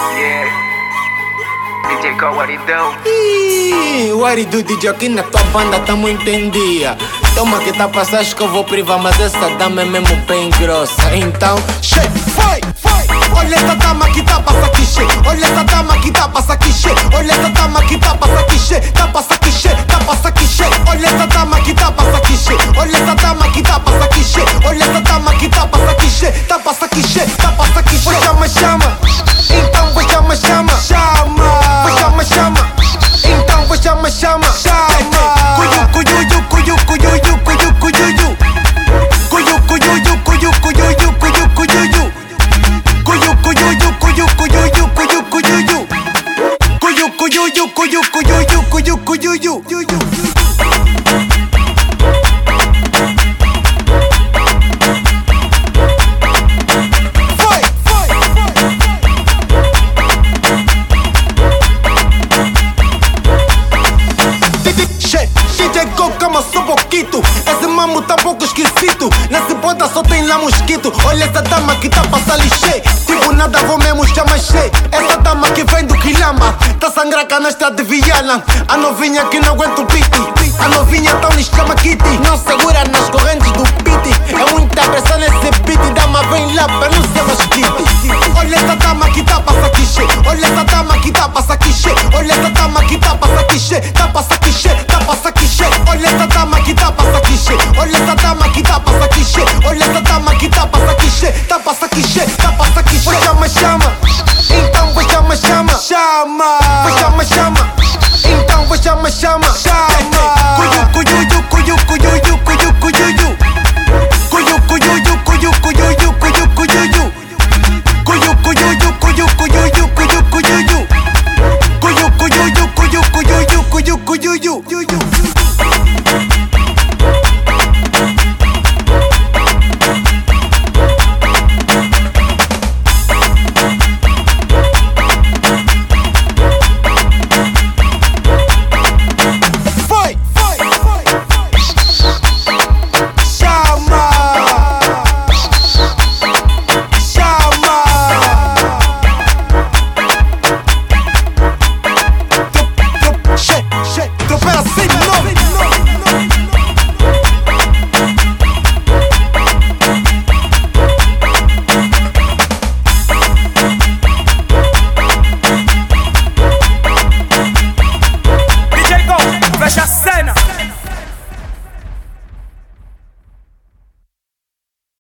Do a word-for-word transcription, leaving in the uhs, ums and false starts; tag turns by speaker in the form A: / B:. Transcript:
A: Yeah. D J Cole, what he do?
B: Ih, what it do, D J? Aqui na tua banda tamo em dia. Toma que tá passando, acho que eu vou privar, mas essa dama é mesmo bem grossa. Então, che, foi, foi. Olha essa dama que tá passa aqui, che. Olha essa dama que tá passa aqui, che. Olha essa dama que tá passa aqui, che. Tá passa aqui, che. Tá passa aqui, che. Olha essa dama que tá passa aqui, che. Olha essa dama que tá passa aqui, che. Olha essa dama que tá passa aqui, che. Tá passa aqui, che. Tá passa aqui, che. Vou chama, chama. Então vou chama, chama. Chama. Vou chama, chama. Então vou chama, chama. Chama. Cuiu, cuiu, cuiu, cuiu, cuiu, cuiu, cuiu. Cuiu, cuiu, cuiu, cuiu, cuiu, cuiu, cuiu. Cuiu, cuiu, cuiu, cuiu, cuiu, cuiu, cuiu. Cuiu, cuiu, cuiu, cuiu, cuiu, cuiu. Foi, foi, foi. D J Cole, calma só um pouquito. Esse mamo tá um pouco esquisito. Nesse bota só tem lá mosquito. Olha essa dama que tá passando lixe. Tipo nada, vou mesmo chamar che. Essa dama que vem do Quilamba tá sangrar canastra de Viana. A novinha que não aguenta o piti. A novinha tão lhe chama Kitty. Não segura nas correntes do piti. É muita pressão nesse beat. Dama vem lá pra não ser mais kitty. Olha essa dama que tá passa aqui che. Olha essa dama que tá passa aqui che. Olha essa dama que tá passa aqui che. Tá passa aqui che. Tá passa aqui che. Olha essa dama que tá passa aqui che. Olha essa dama que tá passa aqui che. Olha essa dama que tá passa aqui che. Tá passa aqui che. Tá passa aqui che. Vou chama, chama. Então vou chama, chama. Chama. Vou chama, chama. Então vou chama, chama. Chama.